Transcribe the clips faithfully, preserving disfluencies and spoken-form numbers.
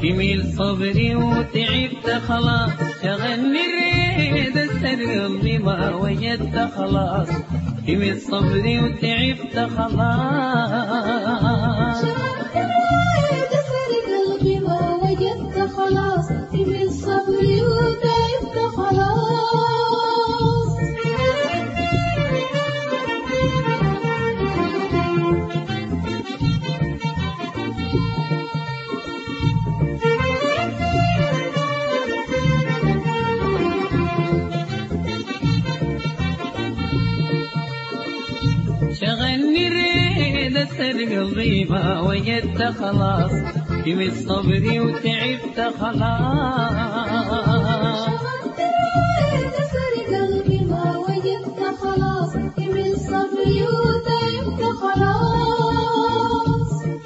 كمل صبري وتعبت خلاص، شغلني الريد استر قلبي ما وجدت خلاص. كمل صبري وتعبت خلاص، شغلت الريد استر قلبي ما وجدت خلاص. كمل صبري وتعبت خلاص. شغلني الريد استر قلبي ما وجدت خلاص. كمل صبري وتعبت خلاص، شغلت الريد استر قلبي ما وجدت خلاص. كمل صبري وتعبت خلاص.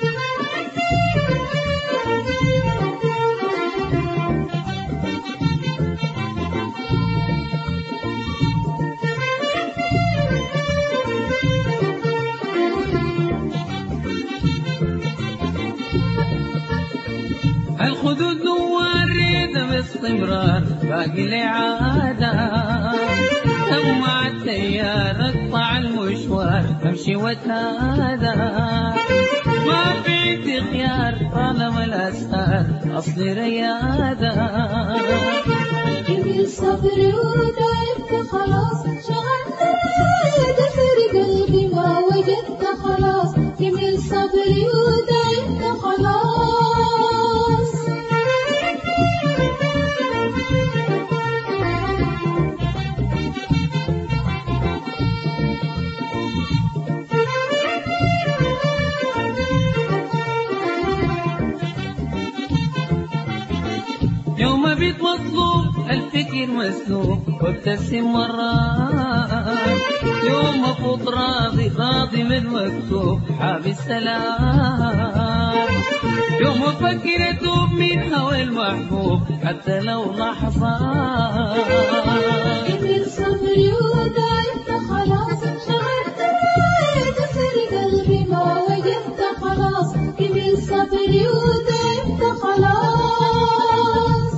الخدود نوار ريدة باستمرار باقي لي عادة. مع التيار اقطع المشوار امشي واتهادى. ما في عندي خيار طالما الاسهار اصلي ريادة. كمل صبري وتعبت خلاص. شغلت الريد استر قلبي ما وجدت خلاص. كمل صبري وتعبت خلاص. يوم بيت مطلوب الفكر مسلوب وابتسم مرات. يوم افوت راضي راضي من مكتوب حاب السلام. يوم افكر اتوب من هوى المحبوب حتى لو لحظات. كمل صبري وتعبت خلاص. شغلت الريد استر قلبي ما وجدت خلاص. كمل صبري وتعبت خلاص.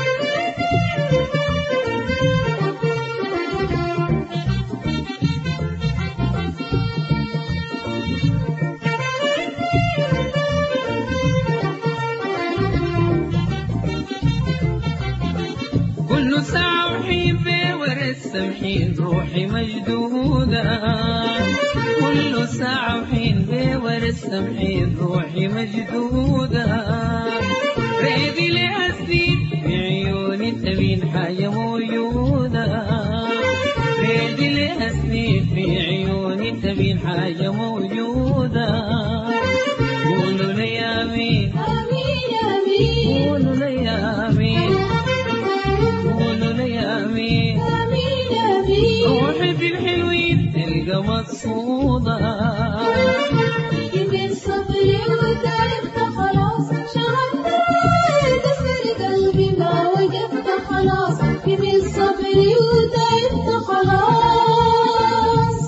كل ساعة وحين بور السمحين روحي مجدودة. كل ساعة وحين بور السمحين روحي مجدودة. ريدي لها سنين في عيوني تبين حاجة موجودة. ريدي لها سنين في عيوني تبين حاجة موجودة. قولوا لي آمين آمين آمين قولوا لي آمين قولوا لي آمين. آمين آمين. روحي في الحلوين تلقى مقصودة. كمل صبري وتعبت خلاص. شغلت الريد استر قلبي ما وجدت خلاص. كمل صبري وتعبت خلاص.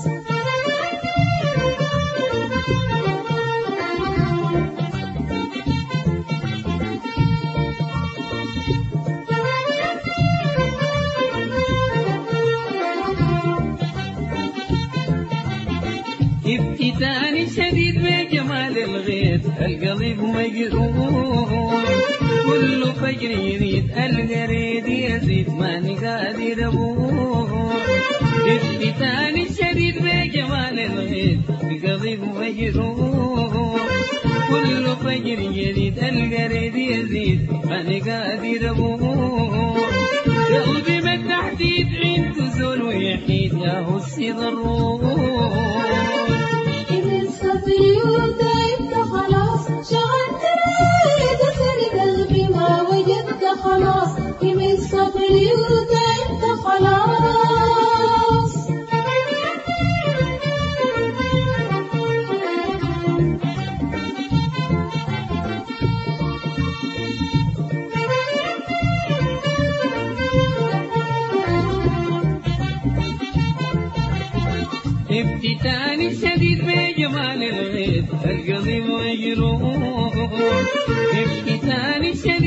افتتاني شديد بجمال الغيث القلب مجروح. كل فجر يريد القريد يزيد ماني قادر ابوح. افتتاني شديد بجمال الغيث القلب مجروح. كل فجر يريد القريد يزيد ماني قادر ابوح. قلبي من تحديد عنده زول ويحيد يا هو السيد الروح. كمل صبري وتعبت خلاص. شغلت الريد استر قلبي ما وجدت خلاص. كمل صبري وتعبت خلاص. افتتاني شديد بجمال الغيث القلب مجروح. افتتاني شديد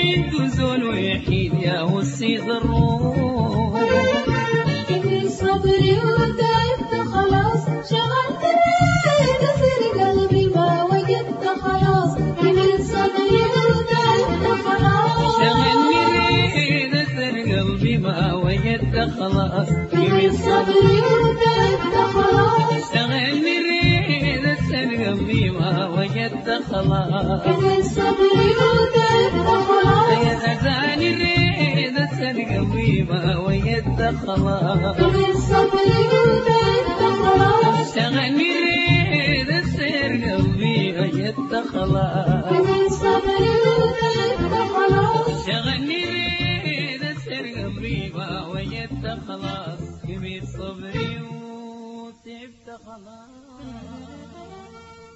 انتو زول وحيد يا وسيد الروح كمل صبري وتعبت خلاص شغلت كسر قلبي ما وجدت خلاص كمل صبري وتعبت خلاص شغلني ريد أسر قلبي ما وجدت خلاص كمل صبري وتعبت خلاص شغلني ريد أسر قلبي ما وجدت خلاص كمل صبري وتعبت خلاص يا أذاني ريد أسر قلبي ما وجدت خلاص كمل صبري وتعبت خلاص شغلني ريد أسر قلبي وجدت خلاص كمل صبري وتعبت خلاص شغلني ريد أسر قلبي ما وجدت خلاص كبير صبري وتعبت خلاص